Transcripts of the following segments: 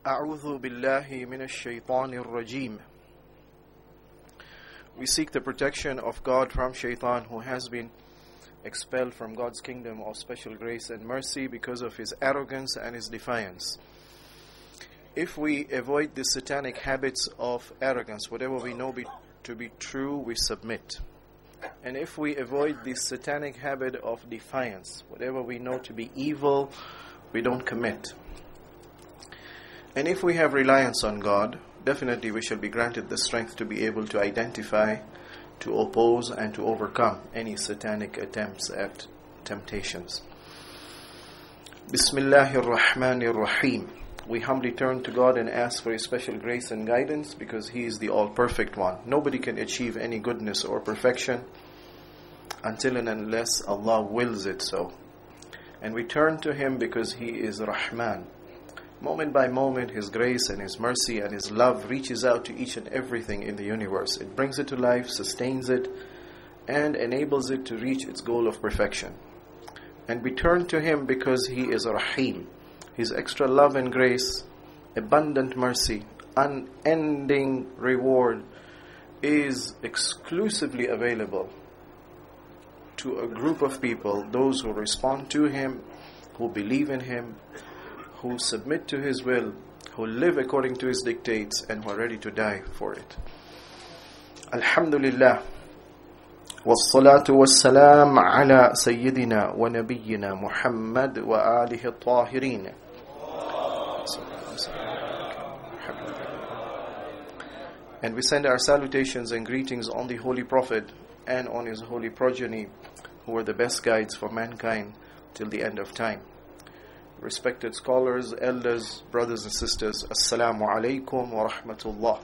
أعوذ بالله من الشيطان الرجيم. We seek the protection of God from Shaitan, who has been expelled from God's kingdom of special grace and mercy because of his arrogance and his defiance. If we avoid the satanic habits of arrogance, whatever we know to be true, we submit. And if we avoid the satanic habit of defiance, whatever we know to be evil, we don't commit. And if we have reliance on God, definitely we shall be granted the strength to be able to identify, to oppose, and to overcome any satanic attempts at temptations. Bismillahir Rahmanir Rahim. We humbly turn to God and ask for His special grace and guidance because He is the all-perfect one. Nobody can achieve any goodness or perfection until and unless Allah wills it so. And we turn to Him because He is Rahman. Moment by moment, His grace and His mercy and His love reaches out to each and everything in the universe. It brings it to life, sustains it, and enables it to reach its goal of perfection. And we turn to Him because He is Rahim. His extra love and grace, abundant mercy, unending reward is exclusively available to a group of people, those who respond to Him, who believe in Him, who submit to His will, who live according to His dictates, and who are ready to die for it. Alhamdulillah. والصلاة والسلام على سيدنا ونبينا محمد وآله الطاهرين. And we send our salutations and greetings on the Holy Prophet and on his holy progeny, who are the best guides for mankind till the end of time. Respected scholars, elders, brothers and sisters, Assalamu alaikum wa rahmatullah.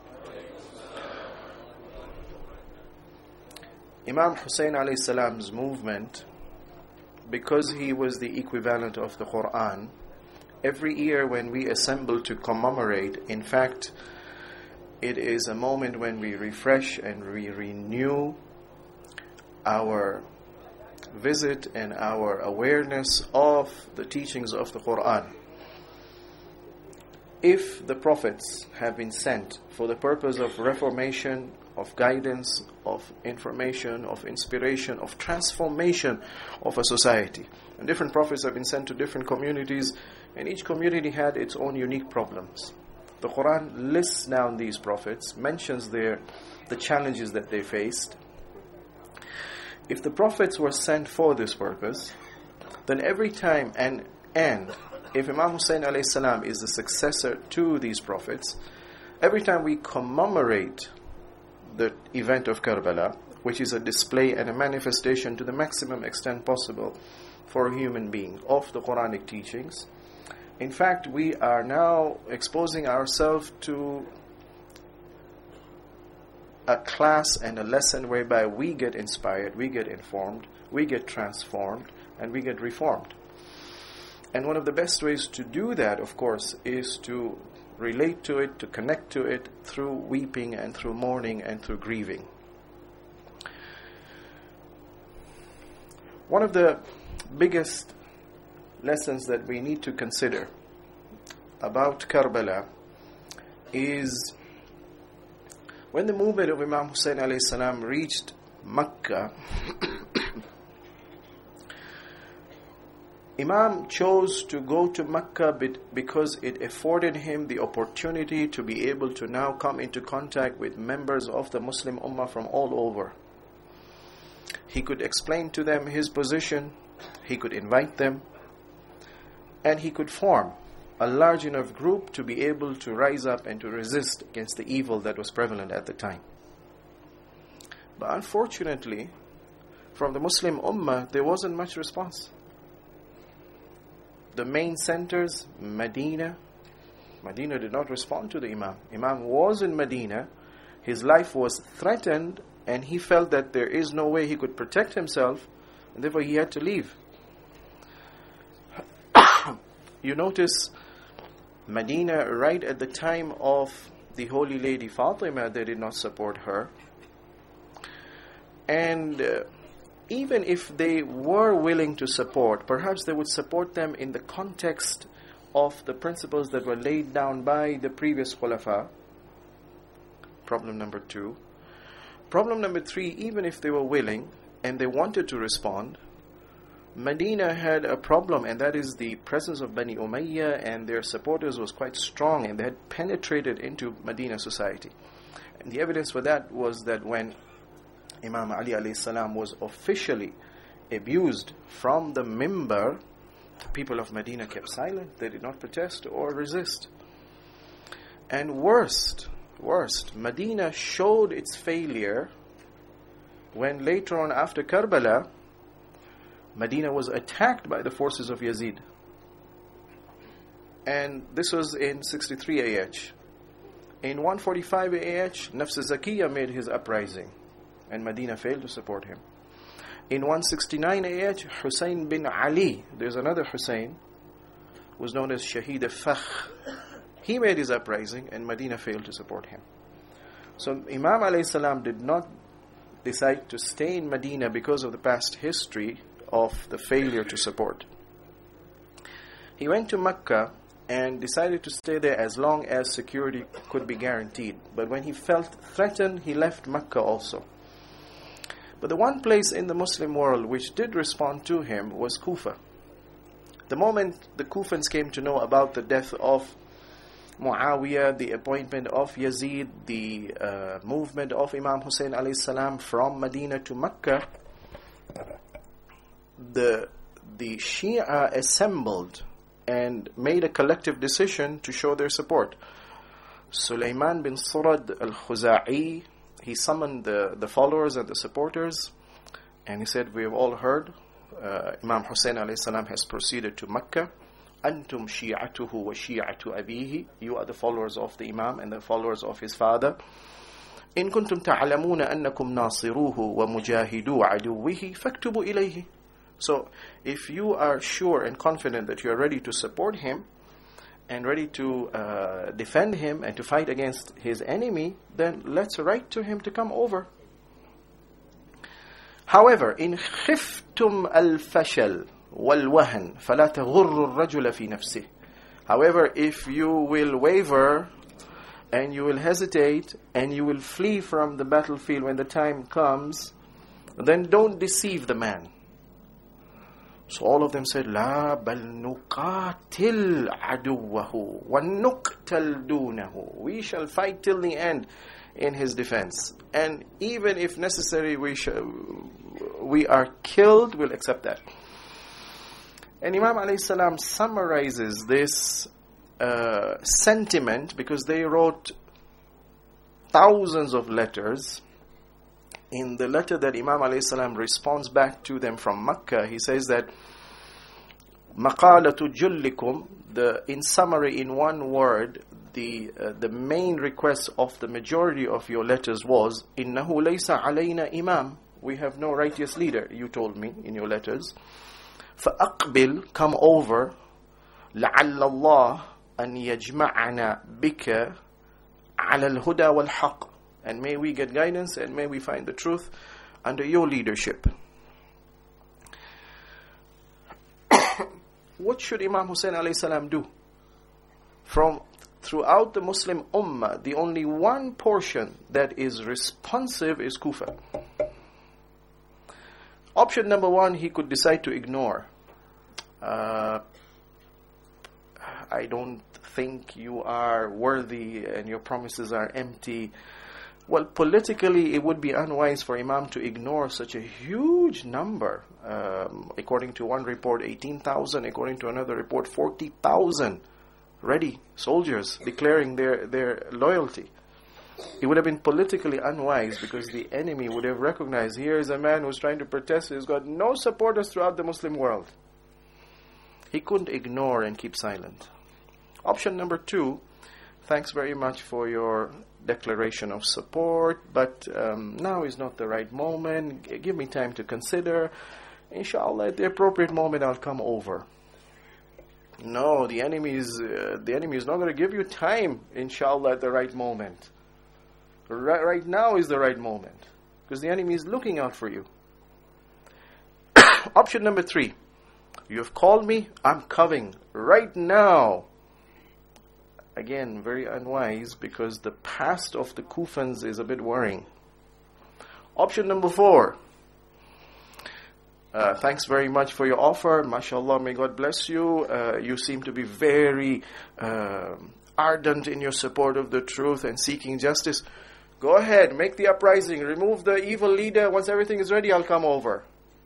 Imam Hussein alayhi salam's movement, because he was the equivalent of the Quran, every year when we assemble to commemorate, in fact, it is a moment when we refresh and we renew our visit and our awareness of the teachings of the Quran. If the prophets have been sent for the purpose of reformation, of guidance, of information, of inspiration, of transformation of a society, and different prophets have been sent to different communities, and each community had its own unique problems. The Quran lists down these prophets, mentions the challenges that they faced. If the prophets were sent for this purpose, then every time, and if Imam Hussein alayhi salam is the successor to these prophets, every time we commemorate the event of Karbala, which is a display and a manifestation to the maximum extent possible for a human being of the Quranic teachings, in fact, we are now exposing ourselves to a class and a lesson whereby we get inspired, we get informed, we get transformed, and we get reformed. And one of the best ways to do that, of course, is to relate to it, to connect to it through weeping and through mourning and through grieving. One of the biggest lessons that we need to consider about Karbala is when the movement of Imam Hussein alayhi salam reached Makkah, Imam chose to go to Makkah because it afforded him the opportunity to be able to now come into contact with members of the Muslim Ummah from all over. He could explain to them his position, he could invite them, and he could form a large enough group to be able to rise up and to resist against the evil that was prevalent at the time. But unfortunately, from the Muslim Ummah, there wasn't much response. The main centers, Medina did not respond to the Imam. Imam was in Medina, his life was threatened, and he felt that there is no way he could protect himself, and therefore he had to leave. You notice Medina, right at the time of the Holy Lady Fatima, they did not support her. And even if they were willing to support, perhaps they would support them in the context of the principles that were laid down by the previous Khulafa. Problem number 2. Problem number 3, even if they were willing and they wanted to respond, Medina had a problem, and that is the presence of Bani Umayyah and their supporters was quite strong, and they had penetrated into Medina society. And the evidence for that was that when Imam Ali alayhi salam was officially abused from the mimbar, the people of Medina kept silent. They did not protest or resist. And worst, Medina showed its failure when later on after Karbala, Medina was attacked by the forces of Yazid. And this was in 63 AH. In 145 AH, Nafs Zakiyya made his uprising, and Medina failed to support him. In 169 AH, Hussein bin Ali, there's another Hussein, was known as Shaheed al-Fakh. He made his uprising, and Medina failed to support him. So Imam alayhi salam did not decide to stay in Medina because of the past history of the failure to support. He went to Mecca and decided to stay there as long as security could be guaranteed. But when he felt threatened, he left Mecca also. But the one place in the Muslim world which did respond to him was Kufa. The moment the Kufans came to know about the death of Muawiyah, the appointment of Yazid, the movement of Imam Hussein alayhi salam from Medina to Mecca, the Shia assembled and made a collective decision to show their support. Sulaiman bin Surad al-Khuza'i, he summoned the followers and the supporters, and he said, we have all heard Imam Hussein alayhi salam has proceeded to Mecca. Antum shi'atuhu wa shi'atu abihi. You are the followers of the Imam and the followers of his father. In kuntum ta'lamuna annakum nasiruhu wa mujahidu aduwwihi faktubu ilayhi. So, if you are sure and confident that you are ready to support him and ready to defend him and to fight against his enemy, then let's write to him to come over. However, in khiftum al-fashal wal-wahn fala taghurru ar-rajula fi nafsihi. However, if you will waver and you will hesitate and you will flee from the battlefield when the time comes, then don't deceive the man. So all of them said, La bal nuqatil aduwahu wa nuqtal dunahu. We shall fight till the end in his defense. And even if necessary, we are killed, we'll accept that. And Imam alayhi salam summarizes this sentiment, because they wrote thousands of letters. In the letter that Imam alayhi salam responds back to them from Mecca, he says that maqalatu jullikum, in summary, in one word, the main request of the majority of your letters was, innahu laysa alayna imam. We have no righteous leader, you told me in your letters. فأقبل, come over, لعل الله أن يجمعنا بك على الهدى والحق. And may we get guidance and may we find the truth under your leadership. What should Imam Hussein alayhi salam do? Throughout the Muslim Ummah, the only one portion that is responsive is Kufa. Option number 1, he could decide to ignore. I don't think you are worthy and your promises are empty. Well, politically, it would be unwise for Imam to ignore such a huge number. According to one report, 18,000. According to another report, 40,000 ready soldiers declaring their loyalty. It would have been politically unwise, because the enemy would have recognized, here is a man who's trying to protest, who's got no supporters throughout the Muslim world. He couldn't ignore and keep silent. Option number 2, thanks very much for your declaration of support, but now is not the right moment. Give me time to consider. Inshallah, at the appropriate moment, I'll come over. No, the enemy is not going to give you time, inshallah, at the right moment. Right now is the right moment, because the enemy is looking out for you. Option number 3, You have called me, I'm coming right now. Again, very unwise, because the past of the Kufans is a bit worrying. Option number 4. Thanks very much for your offer. MashaAllah, may God bless you. You seem to be very ardent in your support of the truth and seeking justice. Go ahead, make the uprising, remove the evil leader. Once everything is ready, I'll come over.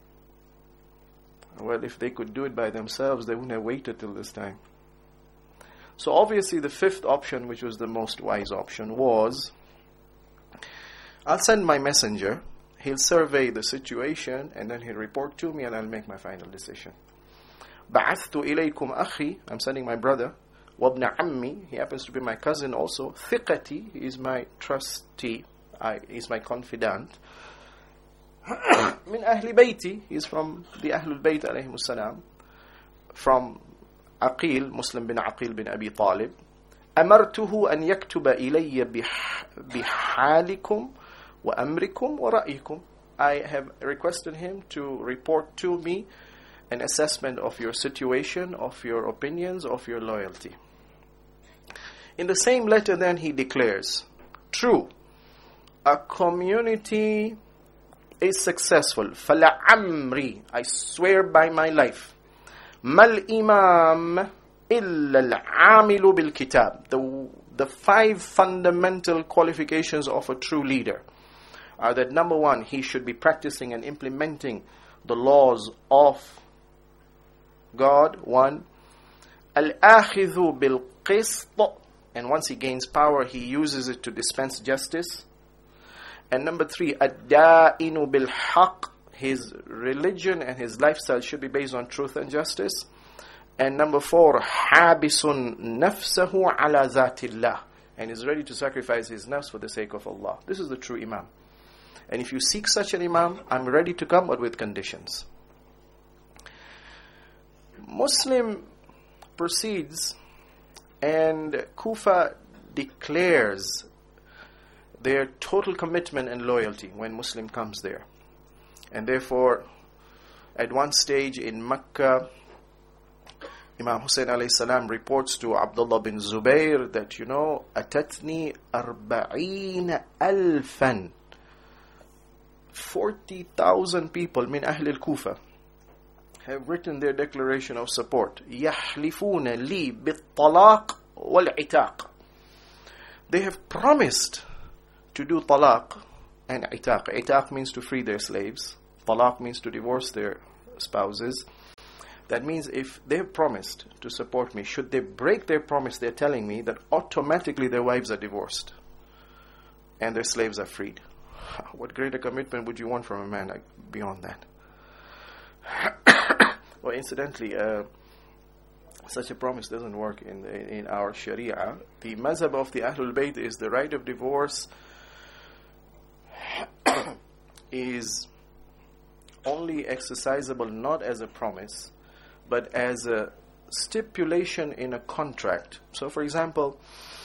Well, if they could do it by themselves, they wouldn't have waited till this time. So obviously the 5th option, which was the most wise option, was, I'll send my messenger, he'll survey the situation, and then he'll report to me, and I'll make my final decision. بَعَثْتُ إِلَيْكُمْ أَخِي, I'm sending my brother. وَابْنَ عَمِّي, he happens to be my cousin also. ثِقَتي, he is my trustee, he's my confidant. مِنْ أَهْلِ بَيْتي, he is from the Ahlul Bayt alayhimus salam. From Aqil, Muslim bin Aqil bin Abi Talib. أَمَرْتُهُ أَنْ يَكْتُبَ إِلَيَّ بِحَالِكُمْ وَأَمْرِكُمْ وَرَأْيِكُمْ. I have requested him to report to me an assessment of your situation, of your opinions, of your loyalty. In the same letter then he declares, true, a community is successful. فَلَعَمْرِي, I swear by my life. مَا الْإِمَامِ إِلَّا الْعَامِلُ بِالْكِتَابِ. The 5 fundamental qualifications of a true leader are that, number 1, he should be practicing and implementing the laws of God. 1. Al-akhidhu bil-qist, and once he gains power, he uses it to dispense justice. And number 3, ad-da'inu bil-haq, his religion and his lifestyle should be based on truth and justice. And number 4, habisun nafsahu ala zatillah, and is ready to sacrifice his nafs for the sake of Allah. This is the true imam. And if you seek such an imam, I'm ready to come, but with conditions. Muslim proceeds, and Kufa declares their total commitment and loyalty when Muslim comes there. And therefore, at one stage in Mecca, Imam Hussein alayhi salam reports to Abdullah bin Zubayr that, Atatni 40,000 40,000 people min Ahl al-Kufa have written their declaration of support. يَحْلِفُونَ لِي بِالطَّلَاقِ وَالْعِتَاقِ. They have promised to do talaq and itaq. Itaq means to free their slaves. Talaq means to divorce their spouses. That means if they have promised to support me, should they break their promise, they're telling me that automatically their wives are divorced and their slaves are freed. What greater commitment would you want from a man beyond that? Well, incidentally, such a promise doesn't work in our Sharia. The mazhab of the Ahlul Bayt is the right of divorce is only exercisable not as a promise, but as a stipulation in a contract. So, for example,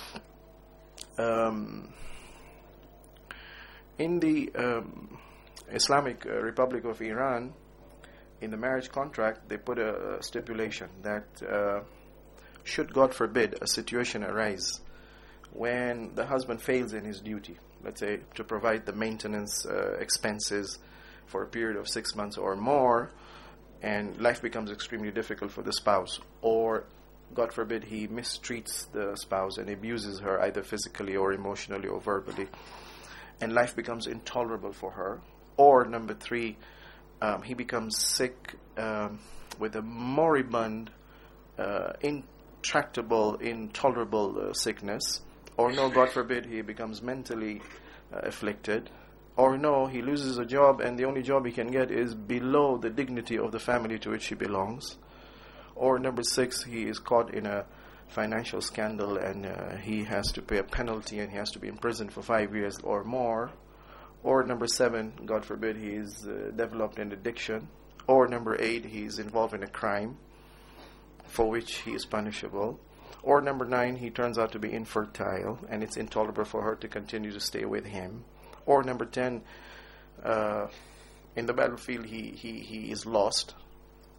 in the Islamic Republic of Iran, in the marriage contract, they put a stipulation that should, God forbid, a situation arise when the husband fails in his duty, let's say to provide the maintenance expenses for a period of 6 months or more, and life becomes extremely difficult for the spouse, or God forbid he mistreats the spouse and abuses her either physically or emotionally or verbally, and life becomes intolerable for her, or number 3, he becomes sick with a moribund, intractable, intolerable sickness, or no, God forbid, he becomes mentally afflicted, or no, he loses a job and the only job he can get is below the dignity of the family to which he belongs, or number 6, he is caught in a financial scandal and he has to pay a penalty and he has to be imprisoned for 5 years or more, or number 7, God forbid, he is developed an addiction, or number 8, he is involved in a crime for which he is punishable, or number 9, he turns out to be infertile and it's intolerable for her to continue to stay with him, or number 10, in the battlefield he is lost,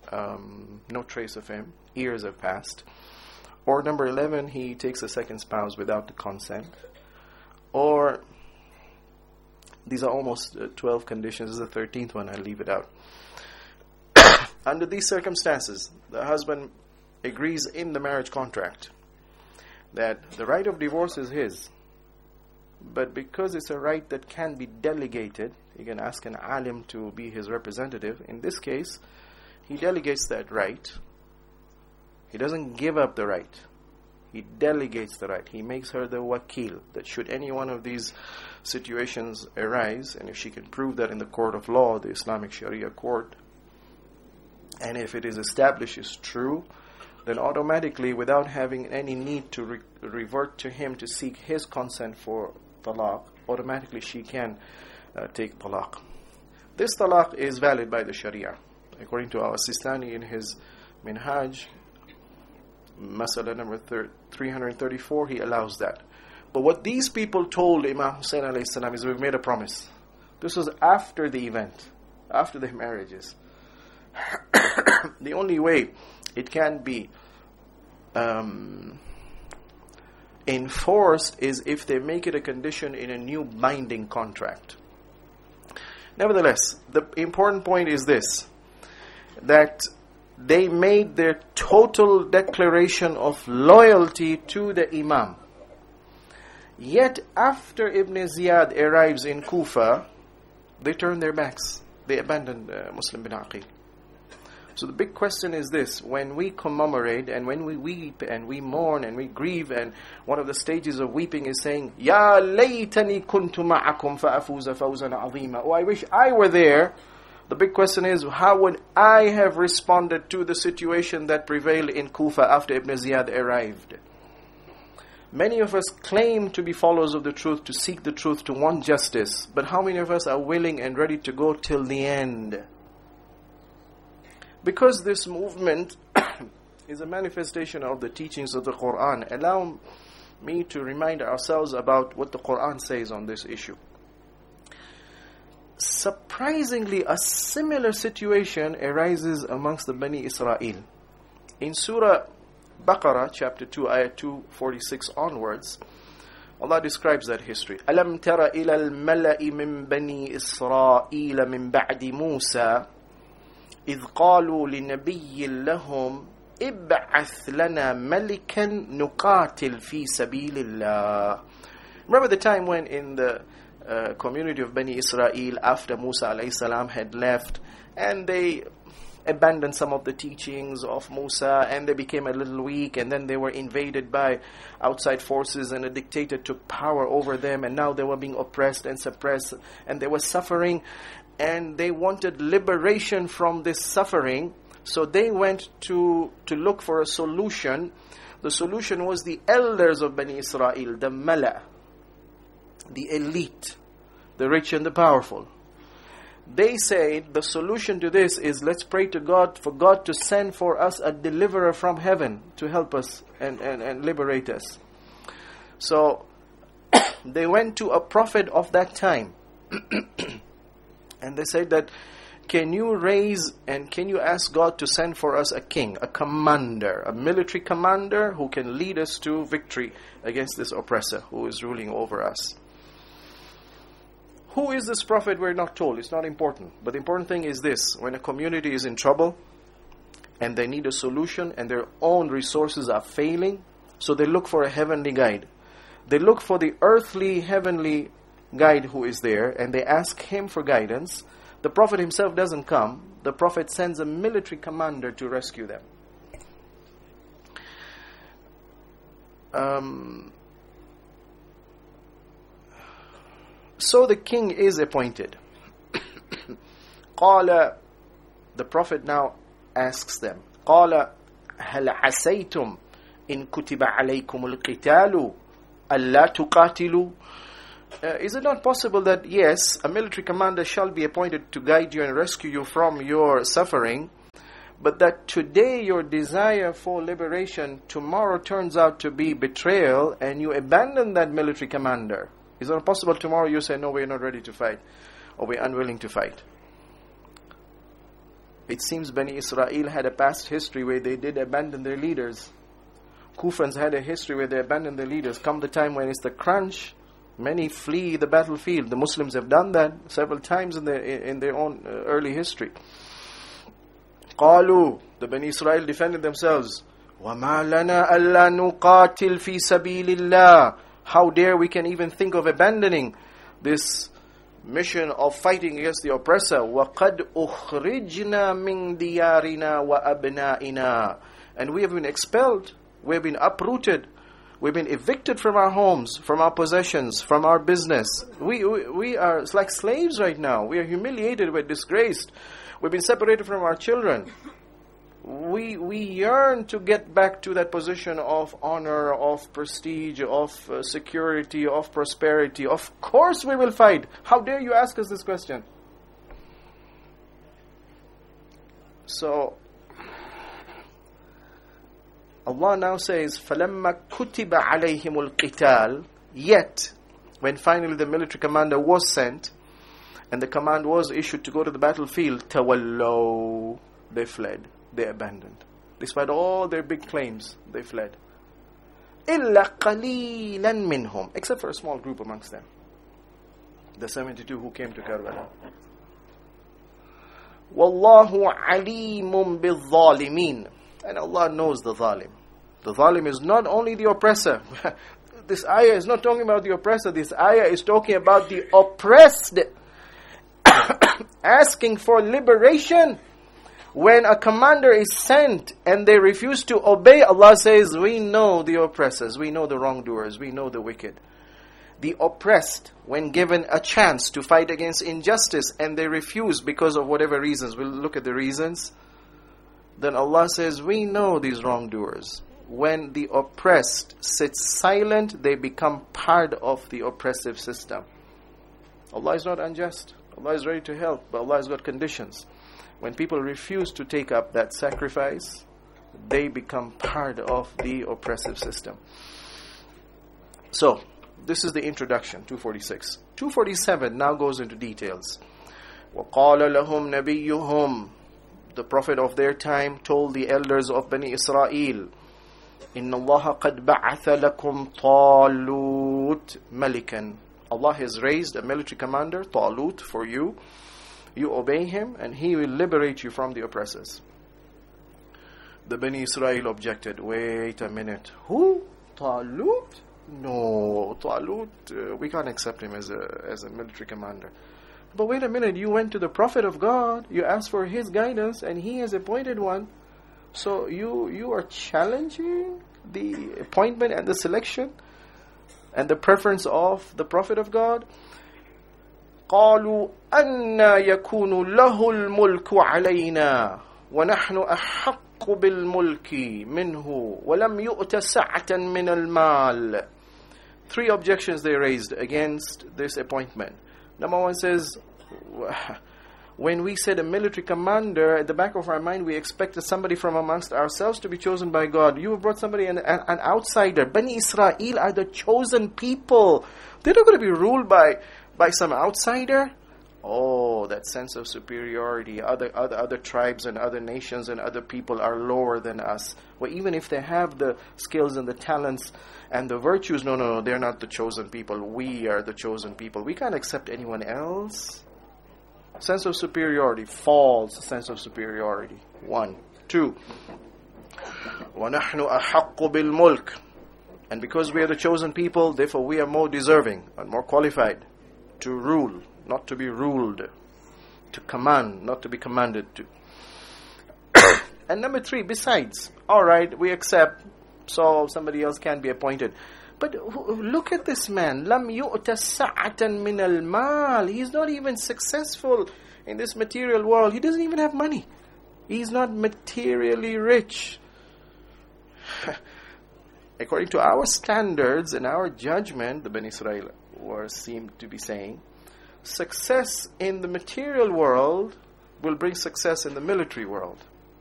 no trace of him, years have passed. Or number 11, he takes a second spouse without the consent. Or, these are almost 12 conditions. This is the 13th one, I'll leave it out. Under these circumstances, the husband agrees in the marriage contract that the right of divorce is his. But because it's a right that can be delegated, he can ask an alim to be his representative. In this case, he delegates that right. He doesn't give up the right. He delegates the right. He makes her the wakil, that should any one of these situations arise, and if she can prove that in the court of law, the Islamic Sharia court, and if it is established is true, then automatically, without having any need to revert to him to seek his consent for talaq, automatically she can take talaq. This talaq is valid by the Sharia. According to Al-Sistani in his Minhaj, Masala number 334, he allows that. But what these people told Imam Hussein alayhi salam is, we've made a promise. This was after the event, after the marriages. The only way it can be enforced is if they make it a condition in a new binding contract. Nevertheless, the important point is this, that they made their total declaration of loyalty to the Imam. Yet after Ibn Ziyad arrives in Kufa, they turn their backs. They abandon Muslim bin Aqil. So the big question is this: when we commemorate and when we weep and we mourn and we grieve, and one of the stages of weeping is saying, Ya laytani kuntu ma'akum fa'afuza fawzan azima. Oh, I wish I were there. The big question is, how would I have responded to the situation that prevailed in Kufa after Ibn Ziyad arrived? Many of us claim to be followers of the truth, to seek the truth, to want justice. But how many of us are willing and ready to go till the end? Because this movement is a manifestation of the teachings of the Quran, allow me to remind ourselves about what the Quran says on this issue. Surprisingly, a similar situation arises amongst the Bani Israel. In Surah Baqarah, chapter 2, ayah 246 onwards, Allah describes that history. أَلَمْ تَرَ إِلَى الْمَلَإِ مِنْ بَنِي إِسْرَائِيلَ مِنْ بَعْدِ مُوسَى إِذْ قَالُوا لِنَبِيٍّ لَهُمْ إِبْعَثْ لَنَا مَلِكًا نُقَاتِلْ فِي سَبِيلِ اللَّهِ. Remember the time when in the community of Bani Israel, after Musa alayhi salam had left, and they abandoned some of the teachings of Musa, and they became a little weak, and then they were invaded by outside forces, and a dictator took power over them, and now they were being oppressed and suppressed, and they were suffering, and they wanted liberation from this suffering. So they went to look for a solution. The solution was the elders of Bani Israel, the Mala, the elite, the rich and the powerful. They said the solution to this is, let's pray to God for God to send for us a deliverer from heaven to help us and liberate us. So they went to a prophet of that time and they said that, can you raise and can you ask God to send for us a king, a commander, a military commander who can lead us to victory against this oppressor who is ruling over us? Who is this prophet? We're not told. It's not important. But the important thing is this: when a community is in trouble and they need a solution and their own resources are failing, so they look for a heavenly guide. They look for the earthly, heavenly guide who is there, and they ask him for guidance. The prophet himself doesn't come. The prophet sends a military commander to rescue them. So the king is appointed. قال, the prophet now asks them, قال هل عسيتم إن كتب عليكم القتال ألا تقاتلوا? Is it not possible that, yes, a military commander shall be appointed to guide you and rescue you from your suffering, but that today your desire for liberation tomorrow turns out to be betrayal and you abandon that military commander? Is it possible tomorrow you say, no, we're not ready to fight, or we're unwilling to fight? It seems Bani Israel had a past history where they did abandon their leaders. Kufans had a history where they abandoned their leaders. Come the time when it's the crunch, many flee the battlefield. The Muslims have done that several times in their own early history. قالوا, the Bani Israel defended themselves. وَمَا لَنَا أَلَّا نُقَاتِلْ فِي سَبِيلِ اللَّهِ. How dare we can even think of abandoning this mission of fighting against the oppressor. وَقَدْ أُخْرِجْنَا مِنْ دِيَارِنَا وَأَبْنَائِنَا. And we have been expelled. We have been uprooted. We've been evicted from our homes, from our possessions, from our business. We are like slaves right now. We are humiliated. We're disgraced. We've been separated from our children. We yearn to get back to that position of honor, of prestige, of security, of prosperity. Of course we will fight. How dare you ask us this question? So, Allah now says, فَلَمَّا كُتِبَ عَلَيْهِمُ الْقِتَالِ. Yet, when finally the military commander was sent, and the command was issued to go to the battlefield, تَوَلَّوْا. They fled. They abandoned. Despite all their big claims, they fled. إِلَّا قَلِيلًا مِّنْهُمْ. Except for a small group amongst them. The 72 who came to Karbala. وَاللَّهُ عَلِيمٌ بِالظَّالِمِينَ. And Allah knows the zalim. The zalim is not only the oppressor. This ayah is not talking about the oppressor. This ayah is talking about the oppressed. Asking for liberation. When a commander is sent and they refuse to obey, Allah says, we know the oppressors. We know the wrongdoers. We know the wicked. The oppressed, when given a chance to fight against injustice and they refuse because of whatever reasons, we'll look at the reasons, then Allah says, we know these wrongdoers. When the oppressed sits silent, they become part of the oppressive system. Allah is not unjust. Allah is ready to help, but Allah has got conditions. When people refuse to take up that sacrifice, they become part of the oppressive system. So, this is the introduction, 246. 247 now goes into details. وَقَالَ لَهُمْ نَبِيُّهُمْ. The Prophet of their time told the elders of Bani Israel, إِنَّ اللَّهَ قَدْ بَعَثَ لَكُمْ طَالُوتَ مَلِكًا. Allah has raised a military commander, Talut, for you. You obey him and he will liberate you from the oppressors. The Bani Israel objected, wait a minute. Who? Talut? No, Talut, we can't accept him as a military commander. But wait a minute, you went to the Prophet of God, you asked for his guidance, and he has appointed one. So you are challenging the appointment and the selection and the preference of the Prophet of God? قَالُوا أَنَّا يَكُونُ لَهُ الْمُلْكُ عَلَيْنَا وَنَحْنُ أَحَقُّ بِالْمُلْكِ مِنْهُ وَلَمْ يُؤْتَ سَعَةً مِنَ الْمَالِ. 3 objections they raised against this appointment. Number 1 says, when we said a military commander, at the back of our mind we expected somebody from amongst ourselves to be chosen by God. You have brought somebody, an outsider. Bani Israel are the chosen people. They're not going to be ruled by some outsider. Oh, that sense of superiority. Other tribes and other nations and other people are lower than us. Well, even if they have the skills and the talents and the virtues, no, they're not the chosen people. We are the chosen people. We can't accept anyone else. Sense of superiority, false sense of superiority. 1. 2. وَنَحْنُ أَحَقُّ بِالْمُلْكِ. And because we are the chosen people, therefore we are more deserving and more qualified to rule, not to be ruled. To command, not to be commanded to. And number 3, besides, alright, we accept, so somebody else can be appointed. But look at this man. لَمْ يُؤْتَ سَعَةً مِنَ الْمَالِ. He's not even successful in this material world. He doesn't even have money. He's not materially rich. According to our standards and our judgment, the Bani Israel seemed to be saying, success in the material world will bring success in the military world.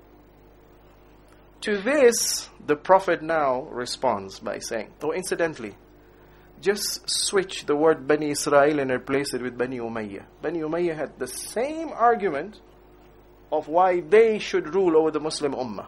To this, the Prophet now responds by saying, incidentally, just switch the word Bani Israel and replace it with Bani Umayyah. Bani Umayyah had the same argument of why they should rule over the Muslim Ummah.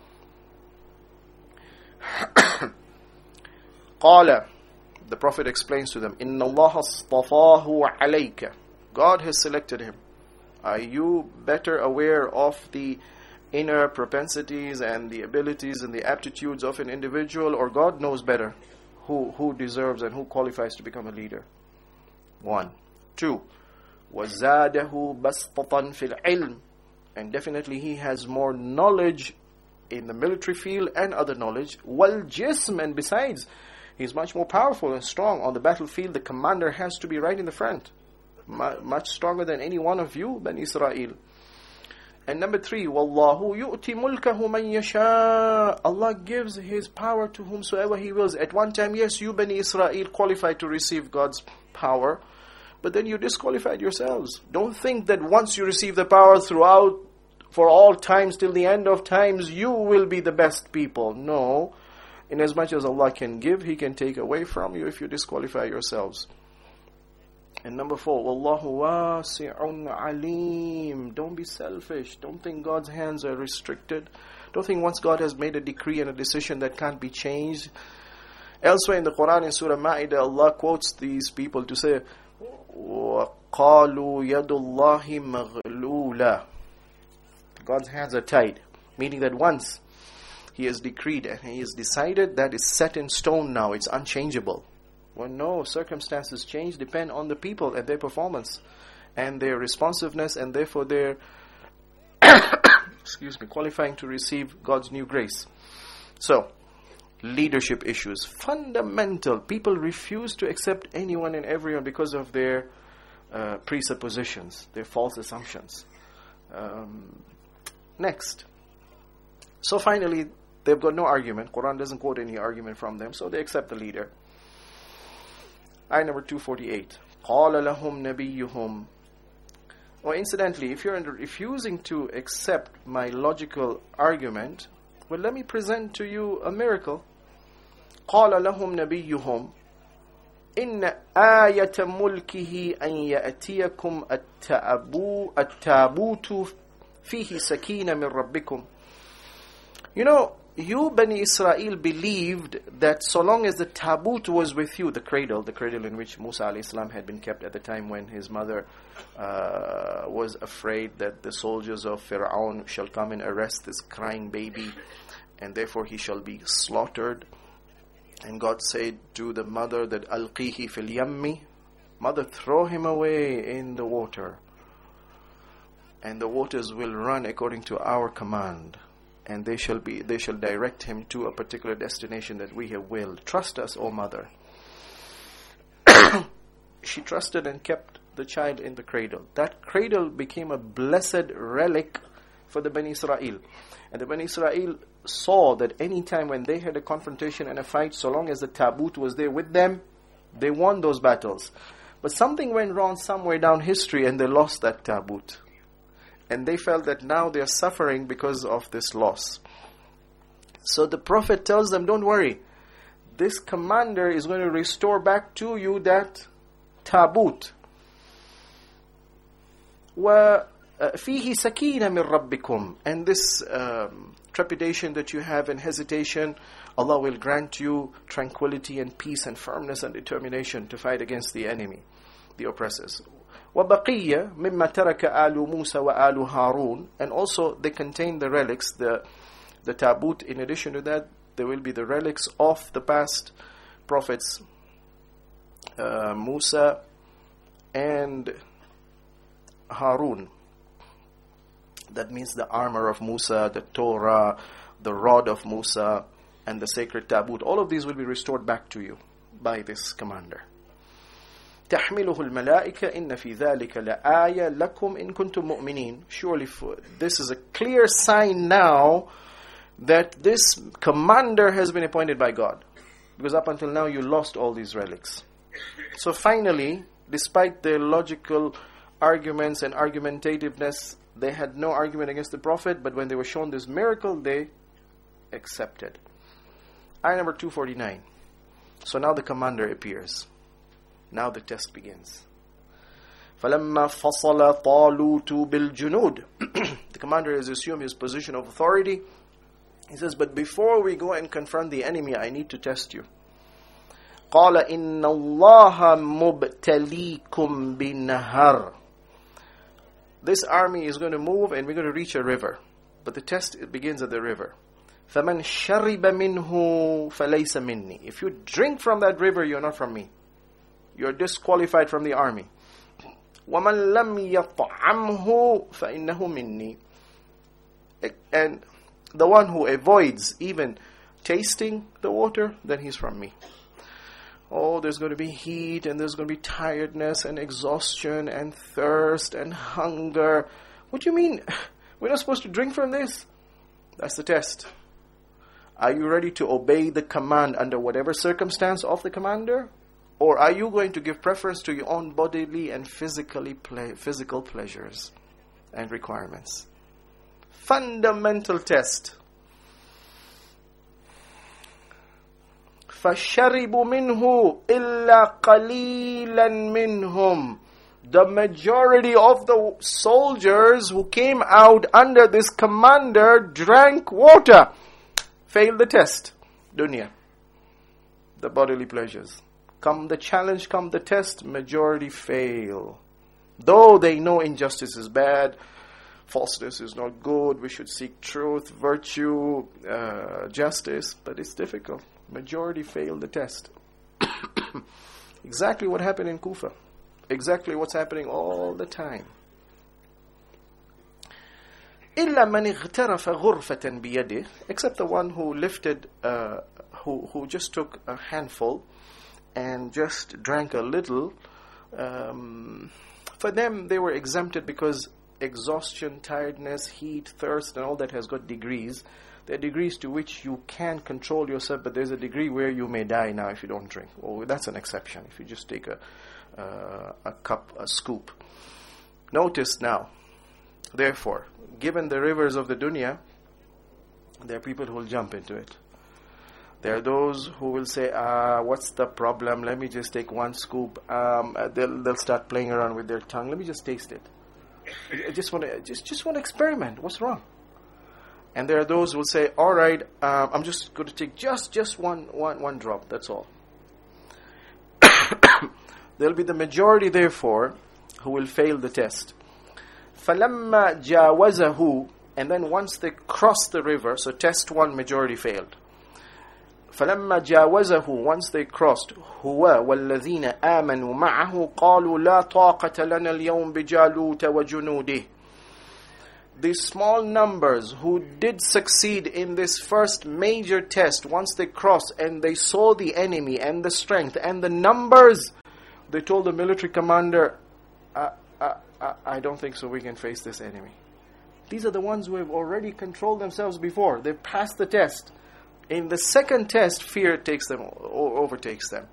قال, the Prophet explains to them, إِنَّ اللَّهَ اصْطَفَاهُ عَلَيْكَ. God has selected him. Are you better aware of the inner propensities and the abilities and the aptitudes of an individual, or God knows better who deserves and who qualifies to become a leader? 1. 2. وَزَادَهُ بَسْطَةً فِي الْعِلْمِ. And definitely he has more knowledge in the military field and other knowledge. وَالْجِسْمِ. And besides, he's much more powerful and strong. On the battlefield, the commander has to be right in the front. Much stronger than any one of you, Bani Israel. And number 3, وَاللَّهُ يُؤْتِ مُلْكَهُ مَنْ يَشَاءُ. Allah gives His power to whomsoever He wills. At one time, yes, you Bani Israel qualified to receive God's power, but then you disqualified yourselves. Don't think that once you receive the power throughout, for all times, till the end of times, you will be the best people. No. Inasmuch as Allah can give, He can take away from you if you disqualify yourselves. And number 4, وَاللَّهُ وَاسِعٌ عَلِيمٌ. Don't be selfish. Don't think God's hands are restricted. Don't think once God has made a decree and a decision that can't be changed. Elsewhere in the Quran, in Surah Ma'idah, Allah quotes these people to say, وَقَالُوا يَدُ اللَّهِ مَغْلُولَةٌ. God's hands are tied. Meaning that once He has decreed and He has decided, that is set in stone now. It's unchangeable. Well, no, circumstances change, depend on the people and their performance and their responsiveness, and therefore their qualifying to receive God's new grace. So, leadership issues, fundamental. People refuse to accept anyone and everyone because of their presuppositions, their false assumptions. Next. So finally, they've got no argument. Quran doesn't quote any argument from them, so they accept the leader. Ayah number 248. قَالَ لَهُمْ نَبِيُّهُمْ. Well, incidentally, if you're refusing to accept my logical argument, well, let me present to you a miracle. قَالَ لَهُمْ نَبِيُّهُمْ إِنَّ آيَةَ مُلْكِهِ أَنْ يَأْتِيَكُمْ التَّابُوتُ فِيهِ سَكِينَةٌ مِّن رَبِّكُمْ. You know, you Bani Israel believed that so long as the tabut was with you, the cradle in which Musa alayhi salam had been kept at the time when his mother was afraid that the soldiers of Fir'aun shall come and arrest this crying baby, and therefore he shall be slaughtered. And God said to the mother that Alqihi fil yammi, mother, throw him away in the water, and the waters will run according to our command. And they shall direct him to a particular destination that we have willed. Trust us, O mother. She trusted and kept the child in the cradle. That cradle became a blessed relic for the Bani Israel. And the Bani Israel saw that any time when they had a confrontation and a fight, so long as the tabut was there with them, they won those battles. But something went wrong somewhere down history and they lost that tabut. And they felt that now they are suffering because of this loss. So the Prophet tells them, don't worry. This commander is going to restore back to you that tabut. وَفِيهِ سَكِينَةٌ مِّن رَبِّكُمْ. And this trepidation that you have and hesitation, Allah will grant you tranquility and peace and firmness and determination to fight against the enemy, the oppressors. وَبَقِيَّ مِمَّا تَرَكَ آلُ مُوسَى وَآلُ هَارُونَ. And also they contain the relics, the tabut. In addition to that, there will be the relics of the past prophets, Musa and Harun. That means the armor of Musa, the Torah, the rod of Musa, and the sacred tabut. All of these will be restored back to you by this commander. تحمله الملائكة إن في ذلك لآية لكم إن كنتم مؤمنين. Surely this is a clear sign now that this commander has been appointed by God. Because up until now you lost all these relics. So finally, despite their logical arguments and argumentativeness, they had no argument against the Prophet, but when they were shown this miracle, they accepted. Ayah number 249. So now the commander appears. Now the test begins. فَلَمَّا فَصَلَ طَالُوتُ بِالْجُنُودِ The commander has assumed his position of authority. He says, but before we go and confront the enemy, I need to test you. قَالَ إِنَّ اللَّهَ مُبْتَلِيكُمْ بِنَهَرٍ This army is going to move and we're going to reach a river. But the test, it begins at the river. فَمَنْ شَرِبَ مِنْهُ فَلَيْسَ مِنِّي If you drink from that river, you're not from me. You're disqualified from the army. وَمَنْ لَمْ يَطْعَمْهُ فَإِنَّهُ مِنِّي And the one who avoids even tasting the water, then he's from me. Oh, there's going to be heat, and there's going to be tiredness, and exhaustion, and thirst, and hunger. What do you mean? We're not supposed to drink from this? That's the test. Are you ready to obey the command under whatever circumstance of the commander? Or are you going to give preference to your own bodily and physical pleasures and requirements? Fundamental test. فَشَرِبُوا مِنْهُ إِلَّا قَلِيلًا مِنْهُمْ The majority of the soldiers who came out under this commander drank water. Failed the test. Dunya. The bodily pleasures. Come the challenge, come the test, majority fail. Though they know injustice is bad, falseness is not good, we should seek truth, virtue, justice, but it's difficult. Majority fail the test. Exactly what happened in Kufa. Exactly what's happening all the time. إِلَّا مَنِ اغْتَرَفَ غُرْفَةً بِيَدِهِ Except the one who lifted, who just took a handful and just drank a little. For them, they were exempted because exhaustion, tiredness, heat, thirst, and all that has got degrees. There are degrees to which you can control yourself, but there's a degree where you may die now if you don't drink. Oh, that's an exception. If you just take a cup, a scoop. Notice now, therefore, given the rivers of the dunya, there are people who will jump into it. There are those who will say, what's the problem? Let me just take one scoop. They'll start playing around with their tongue. Let me just taste it. I just want to experiment. What's wrong? And there are those who will say, all right, I'm just going to take just one drop. That's all. There'll be the majority, therefore, who will fail the test. فَلَمَّا جَاوَزَهُ And then once they cross the river, so test one, majority failed. فَلَمَّا جَاوَزَهُ Once they crossed, هُوَ وَالَّذِينَ آمَنُوا مَعَهُ قَالُوا لَا طَاقَةَ لَنَا الْيَوْمِ بِجَالُوتَ وَجُنُودِهِ These small numbers who did succeed in this first major test, once they crossed and they saw the enemy and the strength and the numbers, they told the military commander, I don't think so we can face this enemy. These are the ones who have already controlled themselves before. They passed the test. In the second test, fear takes them, overtakes them.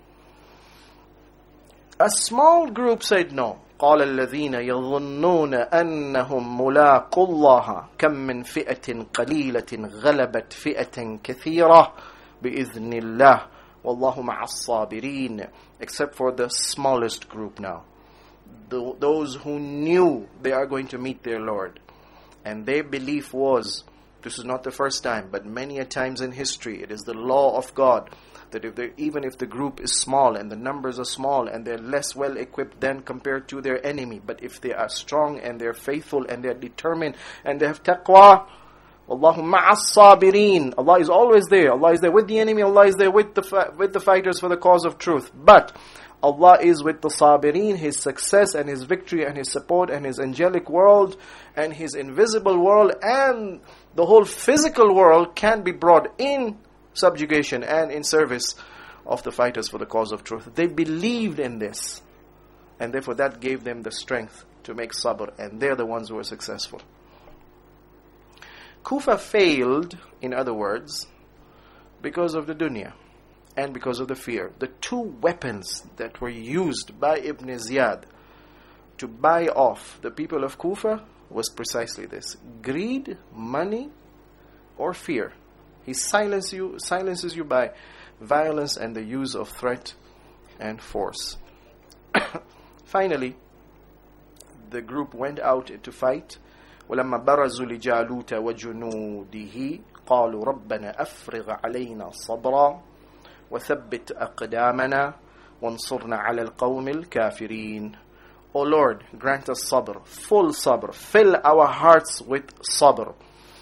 A small group said no. قال الذين يظنون أنهم ملاقو الله كم من فئة قليلة غلبت فئة كثيرة بإذن الله والله مع الصابرين. Except for the smallest group now. Those who knew they are going to meet their Lord. And their belief was, this is not the first time, but many a times in history, it is the law of God that even if the group is small and the numbers are small and they're less well equipped than compared to their enemy, but if they are strong and they're faithful and they're determined and they have taqwa, Wallahu ma'as sabirin. Allah is always there. Allah is there with the enemy. Allah is there with the fighters for the cause of truth. But Allah is with the sabirin. His success and His victory and His support and His angelic world and His invisible world and the whole physical world can be brought in subjugation and in service of the fighters for the cause of truth. They believed in this. And therefore that gave them the strength to make sabr. And they're the ones who were successful. Kufa failed, in other words, because of the dunya and because of the fear. The two weapons that were used by Ibn Ziyad to buy off the people of Kufa was precisely this: greed, money, or fear. He silences you by violence and the use of threat and force. Finally, the group went out to fight. وَلَمَّا بَرَزُوا لِجَالُوتَ وَجُنُودِهِ قَالُوا رَبَّنَا أَفْرِغْ عَلَيْنَا صَبْرًا وَثَبِّتْ أَقْدَامَنَا وَانصُرْنَا عَلَى الْقَوْمِ الْكَافِرِينَ. O Lord, grant us sabr, full sabr. Fill our hearts with sabr.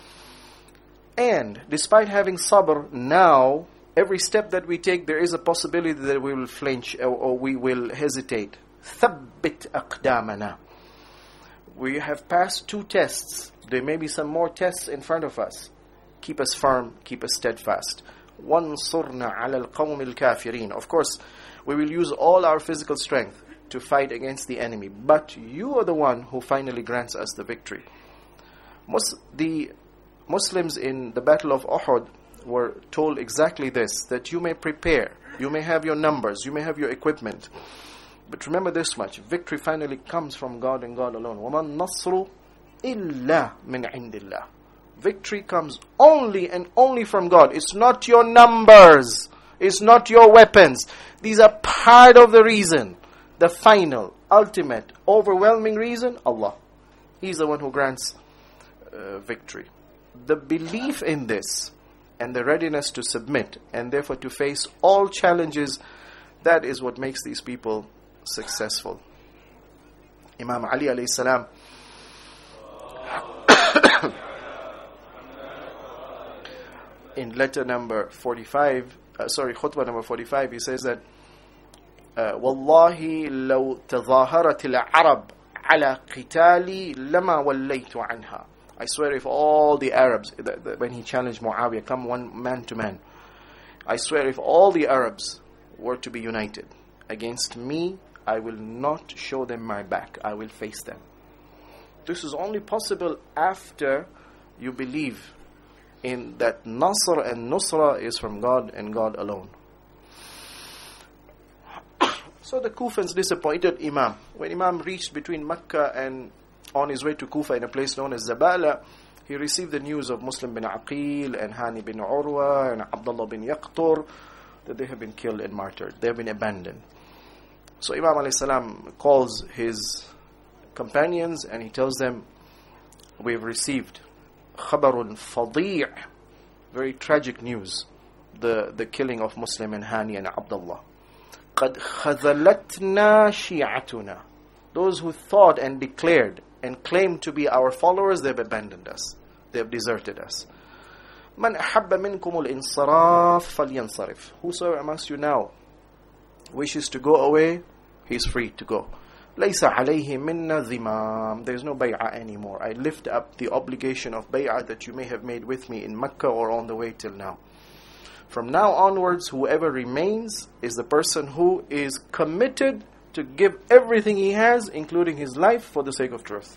And despite having sabr, now, every step that we take, there is a possibility that we will flinch or we will hesitate. ثَبِّتْ أَقْدَامَنَا. We have passed 2 tests. There may be some more tests in front of us. Keep us firm, keep us steadfast. وَانصُرْنَا عَلَى الْقَوْمِ الْكَافِرِينَ. Of course, we will use all our physical strength to fight against the enemy. But you are the one who finally grants us the victory. The Muslims in the Battle of Uhud were told exactly this, that you may prepare, you may have your numbers, you may have your equipment. But remember this much, victory finally comes from God and God alone. وَمَا النَّصْرُ إِلَّا مِنْ عِنْدِ اللَّهِ. Victory comes only and only from God. It's not your numbers. It's not your weapons. These are part of the reason. The final, ultimate, overwhelming reason, Allah. He's the one who grants victory. The belief in this and the readiness to submit and therefore to face all challenges, that is what makes these people successful. Imam Ali alayhi salam in letter number 45, khutbah number 45, he says that وَاللَّهِ لَوْ تَظَاهَرَتِ الْعَرَبِ عَلَى قِتَالِي لَمَا وَلَّيْتُ عَنْهَا. I swear if all the Arabs, when he challenged Muawiyah, come one man to man, I swear if all the Arabs were to be united against me, I will not show them my back. I will face them. This is only possible after you believe in that Nasr and Nusra is from God and God alone. So the Kufans disappointed Imam. When Imam reached between Mecca and on his way to Kufa in a place known as Zabala, he received the news of Muslim bin Aqil and Hani bin Urwa and Abdullah bin Yaqtur that they have been killed and martyred. They have been abandoned. So Imam alayhi salam calls his companions and he tells them, we have received khabarun fadi', very tragic news, the killing of Muslim and Hani and Abdullah. قَدْ خَذَلَتْنَا شِيعَتُنَا. Those who thought and declared and claimed to be our followers, they have abandoned us. They have deserted us. مَنْ أَحَبَّ مِنْكُمُ الْإِنصَرَافِ فَلْيَنصَرِفْ. Whosoever amongst you now wishes to go away, he is free to go. لَيْسَ عَلَيْهِ مِنَّا ذِمَامٍ. There is no bay'ah anymore. I lift up the obligation of bay'ah that you may have made with me in Mecca or on the way till now. From now onwards, whoever remains is the person who is committed to give everything he has, including his life, for the sake of truth.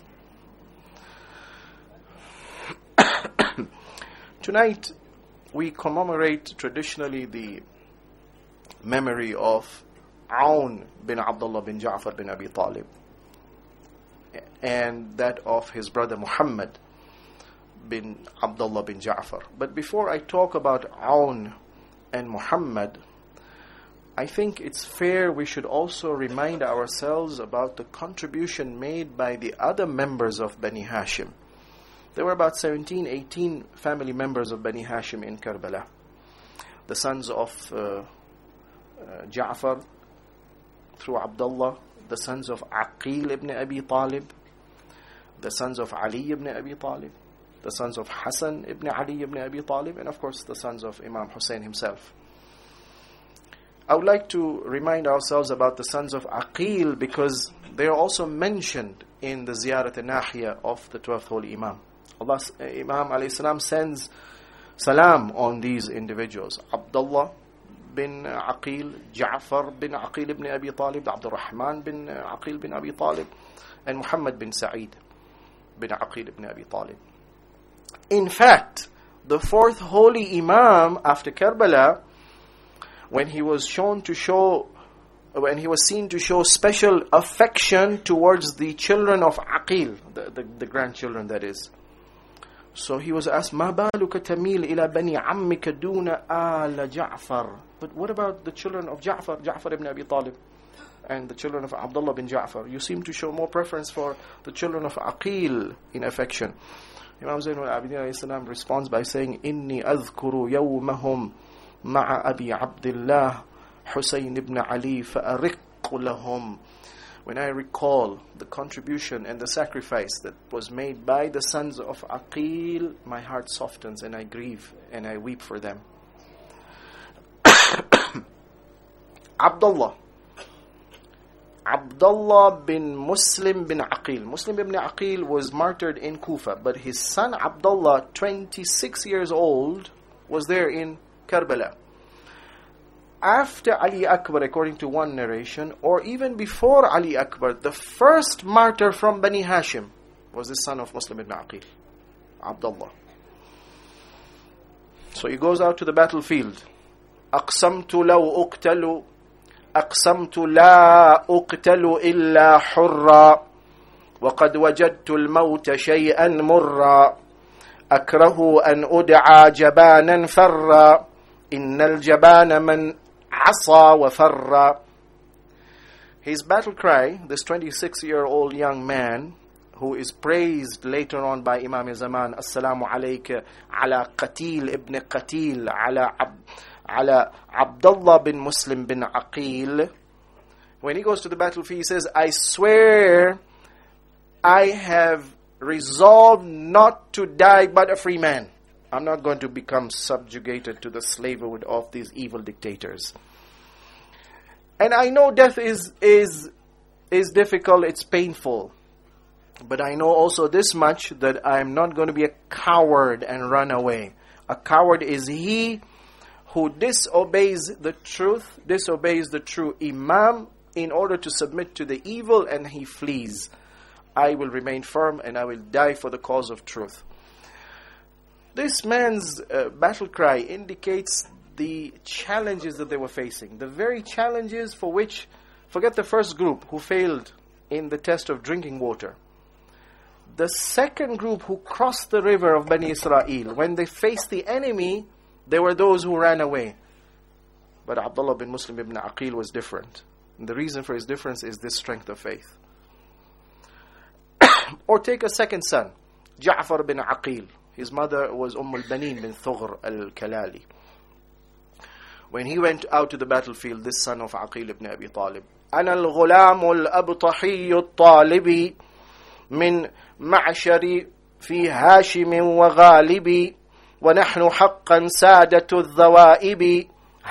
Tonight, we commemorate traditionally the memory of Aun bin Abdullah bin Ja'far bin Abi Talib and that of his brother Muhammad bin Abdullah bin Ja'far. But before I talk about Aun and Muhammad, I think it's fair we should also remind ourselves about the contribution made by the other members of Bani Hashim. There were about 17, 18 family members of Bani Hashim in Karbala. The sons of Ja'far through Abdullah, the sons of Aqil ibn Abi Talib, the sons of Ali ibn Abi Talib, the sons of Hassan ibn Ali ibn Abi Talib, and of course the sons of Imam Hussein himself. I would like to remind ourselves about the sons of Aqil because they are also mentioned in the Ziyarat al-Nahiya of the 12th Holy Imam. Imam alayhi salam sends salam on these individuals. Abdullah bin Aqil, Ja'far bin Aqil ibn Abi Talib, Abdul Rahman bin Aqil bin Abi Talib, and Muhammad bin Sa'id bin Aqil ibn Abi Talib. In fact, the 4th Holy Imam after Karbala, when he was seen to show special affection towards the children of Aqil, the grandchildren that is. So he was asked, مَا بَالُكَ تَمِيلُ إِلَى بَنِي عَمِّكَ دُونَ آلَ جَعْفَرَ. But what about the children of Ja'far ibn Abi Talib? and the children of Abdullah bin Ja'far, you seem to show more preference for the children of Aqil in affection. Imam Zayn al-Abidin alayhi salam responds by saying, Inni azkuru yawmahum ma'a Abi Abdullah Husayn ibn Ali fa'ariq lahum. When I recall the contribution and the sacrifice that was made by the sons of Aqil, my heart softens and I grieve and I weep for them. Abdullah bin Muslim bin Aqil. Muslim ibn Aqil was martyred in Kufa, but his son Abdullah, 26 years old, was there in Karbala. After Ali Akbar, according to one narration, or even before Ali Akbar, the first martyr from Bani Hashim was the son of Muslim ibn Aqil, Abdullah. So he goes out to the battlefield. أقسمت لو أقتل أقسمت لا أقتل إلا حرا وقد وجدت الموت شيئا مرا أكره أن أدعى جبانا فرا إن الجبان من عصى وفر. His battle cry, this 26-year-old young man who is praised later on by Imam Zaman, Assalamu alayka ala Qatil ibn Qatil ala Abdullah bin Muslim bin Aqil. When he goes to the battlefield, he says, I swear I have resolved not to die but a free man. I'm not going to become subjugated to the slavery of these evil dictators. And I know death is difficult, it's painful. But I know also this much, that I am not going to be a coward and run away. A coward is he who disobeys the truth, disobeys the true Imam in order to submit to the evil, and he flees. I will remain firm and I will die for the cause of truth. This man's battle cry indicates the challenges that they were facing. The very challenges for which, forget the first group who failed in the test of drinking water. The second group who crossed the river of Bani Israel, when they faced the enemy, there were those who ran away. But Abdullah bin Muslim ibn Aqil was different. And the reason for his difference is this strength of faith. Or take a second son, Ja'far bin Aqil. His mother was al-Banin bin Thughr al-Kalali. When he went out to the battlefield, this son of Aqil ibn Abi Talib, أنا الغلام الأبطحي الطالب من معشر في هاشم وغالب ونحن حقا سادة الذوائب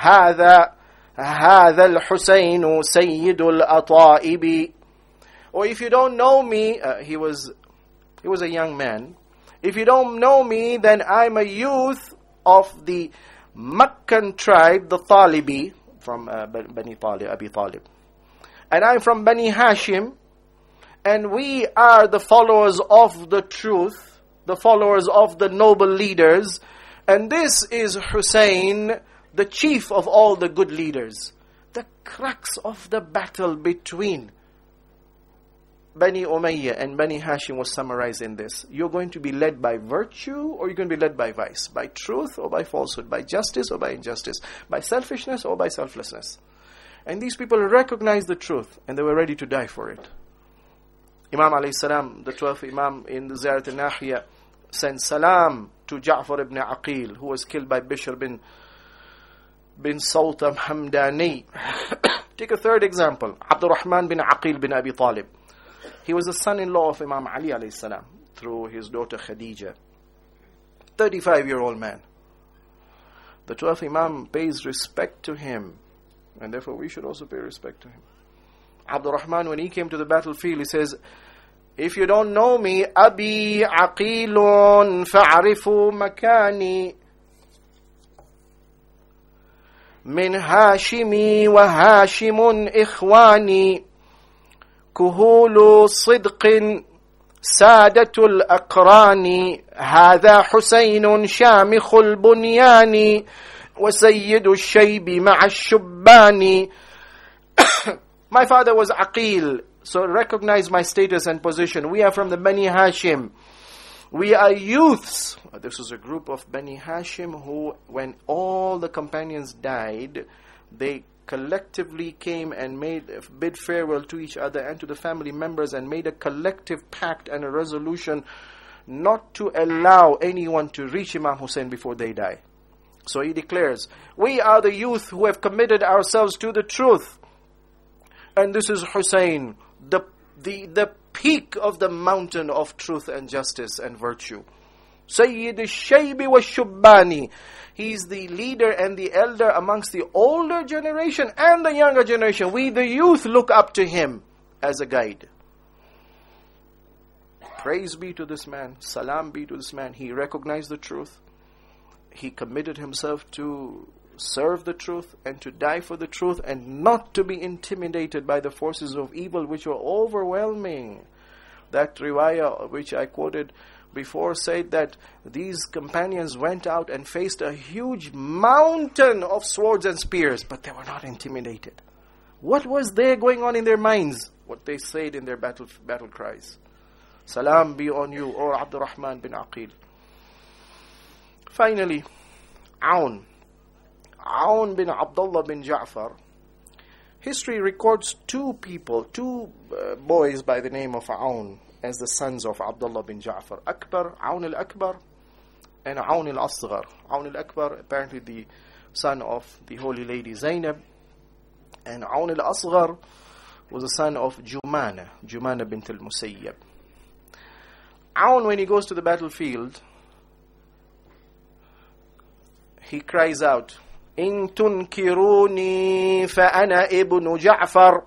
هذا الحسين سيد الأطائب. Or if you don't know me, he was a young man. If you don't know me, then I'm a youth of the Meccan tribe, the Talibi, from Bani Talib, Abi Talib. And I'm from Bani Hashim, and we are the followers of the truth, the followers of the noble leaders, and this is Hussein, the chief of all the good leaders. The crux of the battle between Bani Umayyah and Bani Hashim was summarized in this. You're going to be led by virtue, or you're going to be led by vice, by truth or by falsehood, by justice or by injustice, by selfishness or by selflessness. And these people recognized the truth, and they were ready to die for it. Imam alayhi salam, the 12th Imam in the Ziyarat al-Nahiyah, sent salam to Ja'far ibn Aqil, who was killed by Bishr bin Sultam Hamdani. Take a third example, Abdurrahman bin Aqil bin Abi Talib. He was the son-in-law of Imam Ali alayhi salam through his daughter Khadija. 35-year-old man. The 12th Imam pays respect to him, and therefore we should also pay respect to him. Abdurrahman, when he came to the battlefield, he says, if you don't know me, Abi Aqilun fa'arifu makani min Hashimi wa Hashimun ikhwani كهول صدق سادة الأقران هذا حسين شامخ البنيان وسيد الشيب مع الشبان. My father was Aqil, so recognize my status and position. We are from the Bani Hashim. We are youths. This was a group of Bani Hashim who, when all the companions died, they collectively came and bid farewell to each other and to the family members, and made a collective pact and a resolution not to allow anyone to reach Imam Hussein before they die. So he declares, we are the youth who have committed ourselves to the truth. And this is Hussein, the peak of the mountain of truth and justice and virtue. Sayyid al-Shaybi wa Shubbani. He's the leader and the elder amongst the older generation and the younger generation. We, the youth, look up to him as a guide. Praise be to this man. Salam be to this man. He recognized the truth. He committed himself to serve the truth and to die for the truth, and not to be intimidated by the forces of evil which were overwhelming. That riwayah which I quoted before said that these companions went out and faced a huge mountain of swords and spears, but they were not intimidated. What was there going on in their minds? What they said in their battle cries. Salam be on you, O Abdurrahman bin Aqil. Finally, Aun bin Abdullah bin Ja'far. History records two boys by the name of Aun as the sons of Abdullah bin Ja'far. Aun al-Akbar and Aun al-Asghar. Aun al-Akbar, apparently the son of the holy lady Zainab. And Aun al-Asghar was the son of Jumana bint al-Musayyab. Aun, when he goes to the battlefield, he cries out, إن تنكروني فأنا ابن جعفر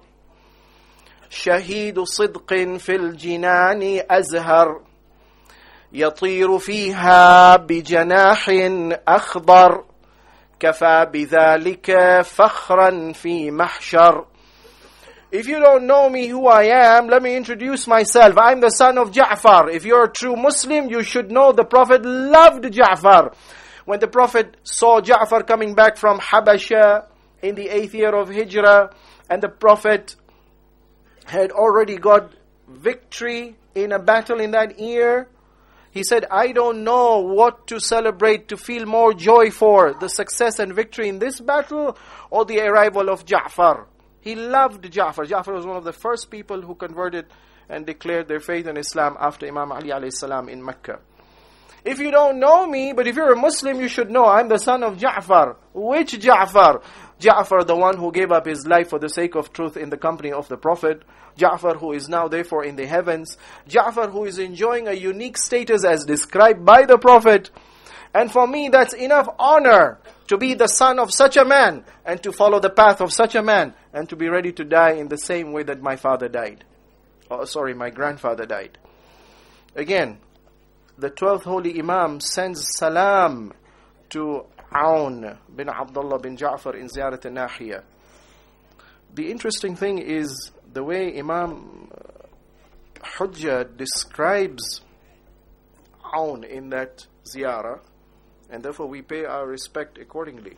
شهيد صدق في الجنان أزهر يطير فيها بجناح أخضر كفى بذلك فخرا في محشر. If you don't know me who I am, let me introduce myself. I'm the son of Ja'far. If you're a true Muslim, you should know the Prophet loved Ja'far. When the Prophet saw Ja'far coming back from Habasha in the 8th year of Hijrah, and the Prophet had already got victory in a battle in that year, he said, I don't know what to celebrate, to feel more joy for, the success and victory in this battle or the arrival of Ja'far. He loved Ja'far. Ja'far was one of the first people who converted and declared their faith in Islam after Imam Ali alayhi salam in Mecca. If you don't know me, but if you're a Muslim, you should know I'm the son of Ja'far. Which Ja'far? Ja'far, the one who gave up his life for the sake of truth in the company of the Prophet. Ja'far, who is now therefore in the heavens. Ja'far, who is enjoying a unique status as described by the Prophet. And for me, that's enough honor to be the son of such a man, and to follow the path of such a man, and to be ready to die in the same way that my father died. My grandfather died. Again, the 12th Holy Imam sends salam to Aun bin Abdullah bin Ja'far in Ziyarat al-Nahiya. The interesting thing is the way Imam Hujjah describes Aun in that ziyarah, and therefore we pay our respect accordingly.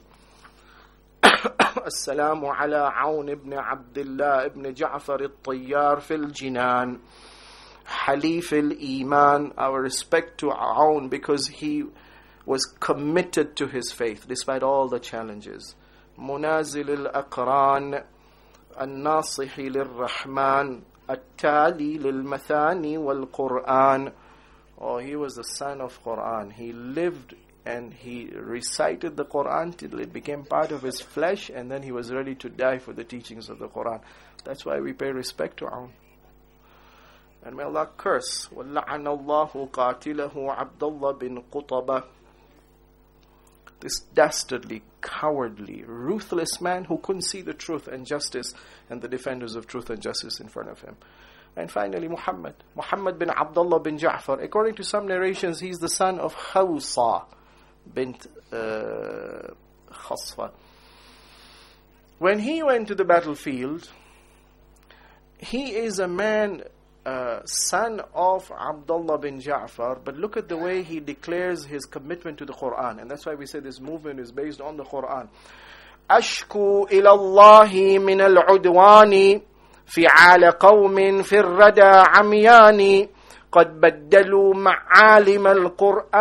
Assalamu ala Aun ibn Abdullah ibn Ja'far al-Tayyar fil Jinan. Halif al-Iman, our respect to Aun because he was committed to his faith despite all the challenges. Munazil al-Aqran, al-Nasihi lil-Rahman, al-Tali lil-Mathani wal-Quran. Oh, he was the son of Quran. He lived and he recited the Quran till it became part of his flesh, and then he was ready to die for the teachings of the Quran. That's why we pay respect to Aun. And may Allah curse, وَلَعَنَ اللَّهُ قَاتِلَهُ عَبْدَ اللَّهِ بِن قُطَبَةٍ. This dastardly, cowardly, ruthless man who couldn't see the truth and justice and the defenders of truth and justice in front of him. And finally, Muhammad bin Abdullah bin Ja'far. According to some narrations, he's the son of Khawsa bint Khasfa. When he went to the battlefield, he is a man, son of Abdullah bin Ja'far, but look at the way he declares his commitment to the Quran. And that's why we say this movement is based on the Quran. أشكو إلى الله من العدوان فعال قوم في الردى عميان قد بدلوا معالم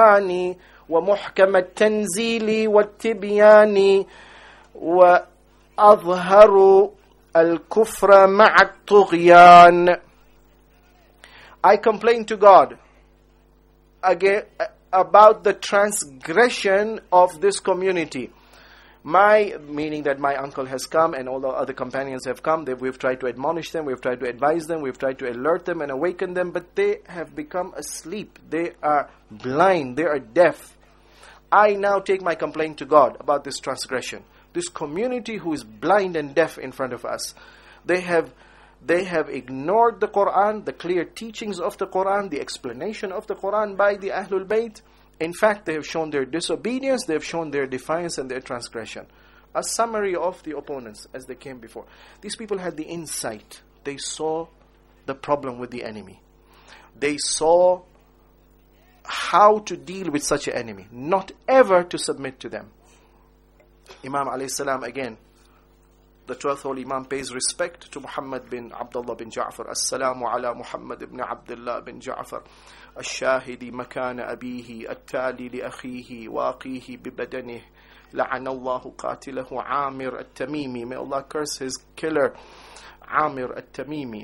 القرآن ومحكم التنزيل والتبيان أظهر الكفر مع الطغيان. I complain to God again about the transgression of this community. Meaning that my uncle has come and all the other companions have come. We've tried to admonish them, we've tried to advise them, we've tried to alert them and awaken them, but they have become asleep. They are blind, they are deaf. I now take my complaint to God about this transgression. This community who is blind and deaf in front of us. They have ignored the Quran, the clear teachings of the Quran, the explanation of the Quran by the Ahlul Bayt. In fact, they have shown their disobedience, they have shown their defiance and their transgression. A summary of the opponents as they came before. These people had the insight. They saw the problem with the enemy. They saw how to deal with such an enemy, not ever to submit to them. Imam alayhi salam again, the 12th Holy Imam, pays respect to Muhammad bin Abdullah bin Ja'far. As-salamu ala Muhammad ibn Abdullah bin Ja'far. الشاهد مكان أبيه التالي لأخيه واقيه ببدنه لعن الله قاتله عامر التميمي. May Allah curse his killer, Amir al-Tamimi.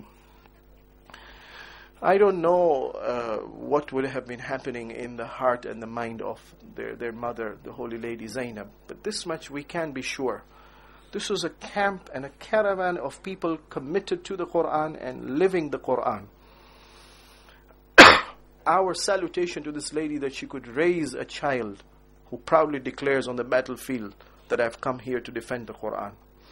I don't know what would have been happening in the heart and the mind of their mother, the Holy Lady Zainab. But this much we can be sure. This was a camp and a caravan of people committed to the Quran and living the Quran. Our salutation to this lady that she could raise a child who proudly declares on the battlefield that I've come here to defend the Quran.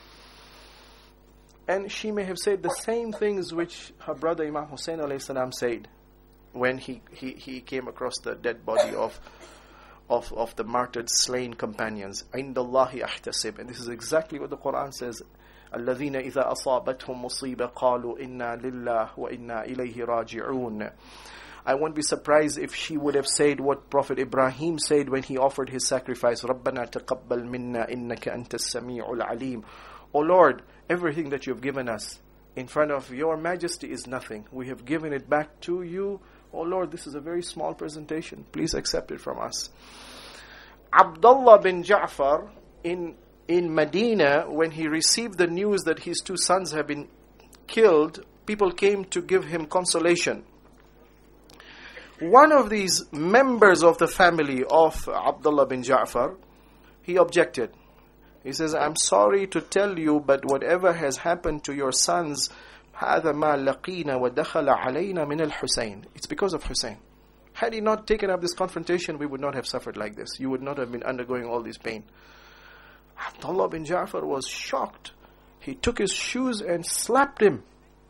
And she may have said the same things which her brother Imam Hussein alayhi salam said when he came across the dead body of the martyred slain companions. عِنْدَ اللَّهِ أَحْتَسِبْ. And this is exactly what the Quran says. الَّذِينَ إِذَا أَصَابَتْهُمْ مُصِيبَةٌ قَالُوا إِنَّا لِلَّهِ وَإِنَّا إِلَيْهِ رَاجِعُونَ. I won't be surprised if she would have said what Prophet Ibrahim said when he offered his sacrifice. رَبَّنَا تَقَبَّلْ مِنَّا إِنَّكَ أَنْتَ السَّمِيعُ الْعَلِيمُ. O Lord, everything that you have given us in front of your majesty is nothing. We have given it back to you. O Lord, this is a very small presentation. Please accept it from us. Abdullah bin Ja'far in Medina, when he received the news that his two sons have been killed, people came to give him consolation. One of these members of the family of Abdullah bin Ja'far, he objected. He says, I'm sorry to tell you, but whatever has happened to your sons, هَذَا مَا لَقِينَا وَدَخَلَ عَلَيْنَا مِنَ الْحُسَيْنِ. It's because of Hussein. Had he not taken up this confrontation, we would not have suffered like this. You would not have been undergoing all this pain. Abdullah bin Ja'far was shocked. He took his shoes and slapped him.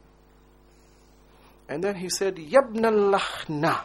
And then he said, يَبْنَ اللَّخْنَةِ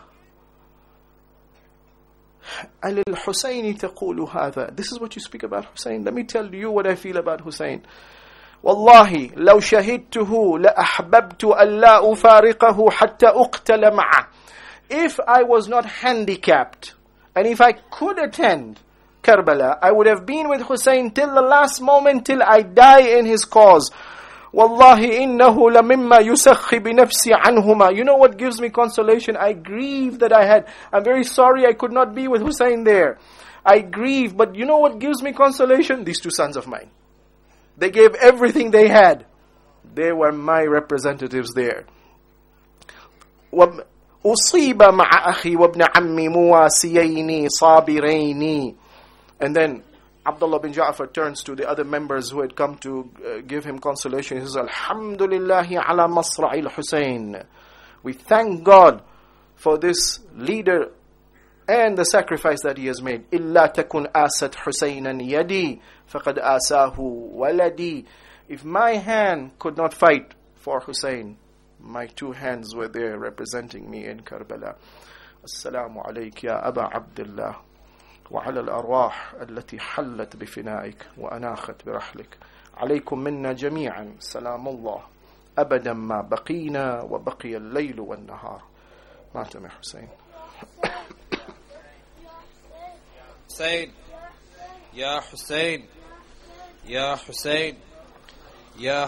أَلِ الْحُسَيْنِ تَقُولُ هَذَا. This is what you speak about Hussein. Let me tell you what I feel about Hussein. والله لو شهدته لأحببت ألا أفارقه حتى أقتل معه. If I was not handicapped, and if I could attend Karbala, I would have been with Hussein till the last moment, till I die in his cause. والله إنه لمما يسخي بنفسي عنهما. You know what gives me consolation? I grieve that I'm very sorry I could not be with Hussein there. I grieve, but you know what gives me consolation? These two sons of mine. They gave everything they had. They were my representatives there. أصيب مع أخي وابن عمي مواسيين صابرين. And then Abdullah bin Ja'far turns to the other members who had come to give him consolation. He says, Alhamdulillahi ala masra'il Hussein. We thank God for this leader and the sacrifice that he has made. إِلَّا تَكُنْ آسَتْ حُسَيْنًا يَدِي فَقَدْ آسَاهُ وَلَدِي. If my hand could not fight for Hussein, my two hands were there representing me in Karbala. Assalamu alayk ya Aba Abdullah wa ala al-arwah allati hallat bifina'ik wa anakhat birahlik. Alaykum minna jami'an salamullah abadan ma baqina wa baqiya al-layl wa an-nahar. Matam Hussein. Hussein, Ya Hussein, Ya Hussein, Ya